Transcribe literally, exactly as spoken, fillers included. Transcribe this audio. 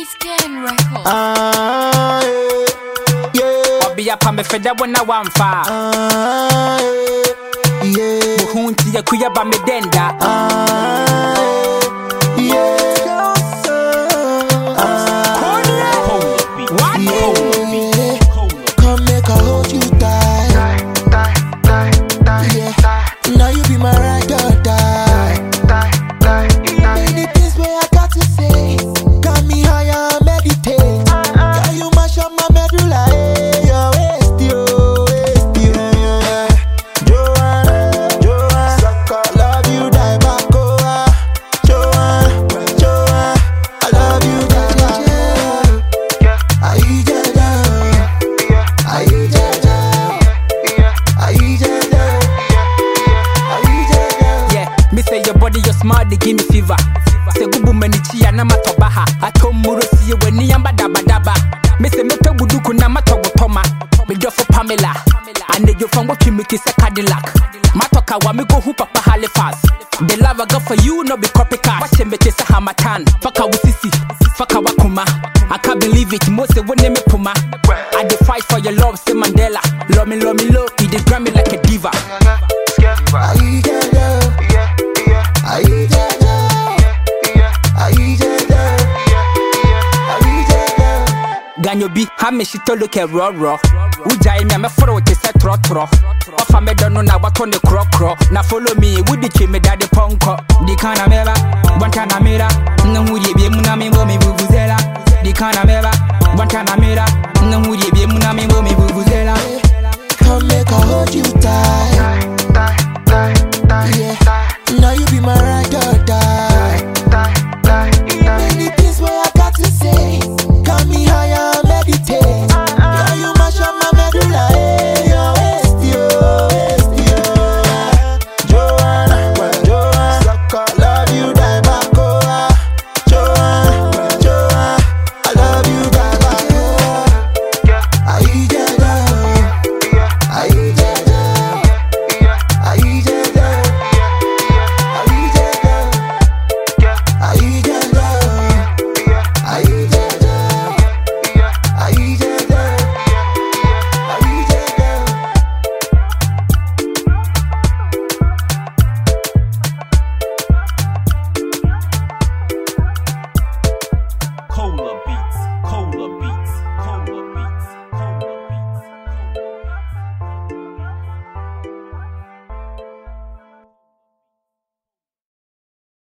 Eastern Records. Ah, yeah, yeah. Obi ya pa me feda wona wamfa. Ah, yeah. Buhunti ya kuya ba me denda. Ah, yeah. What? Yeah. Come make I hold you tight. Yeah. Now you be my ride or die. Many things where I got to say. Got me higher and meditate. Girl, you mash up my medulla. Hey, your waist, your waist, yeah. Joanna, Joanna, sucker, love you, die back, oh, ah. Joanna, Joanna, I love you, die back, yeah. I eat it down, I eat it down, I eat it down, I eat it down. Yeah, me say your body, you're smart, they give me fever. Say gubu menichi ya na matobaha. Atomuro siye weni yamba daba daba. Me say me pe buduku na matogo toma. Me do for Pamela. And you from what you make is a Cadillac. Matoka wa me go hu papa Halifax. The love I got for you no be copycat. Watch me chase a hamatan. Faka wusisi, faka wakuma. I can't believe it, most of when me puma. I dey fight for your love, say Mandela. Love me, love me low, he dey grab me like a diva. I eat it down, I eat it down, I eat it down, I eat it down. Ganyo bi, ha me shito look at raw raw. Uja imi ame foro te se tro tro. Ofa me dono na wato ne kro kro. Na follow me, wudi chi me dade ponko. Di kana mera, wanta na mera. Na huri bi muna mi bo mi vuvuzela. Di kana mera, wanta na mera. Na huri bi muna mi bo mi vuvuzela. Come make I hold you tight, yeah. Now you be my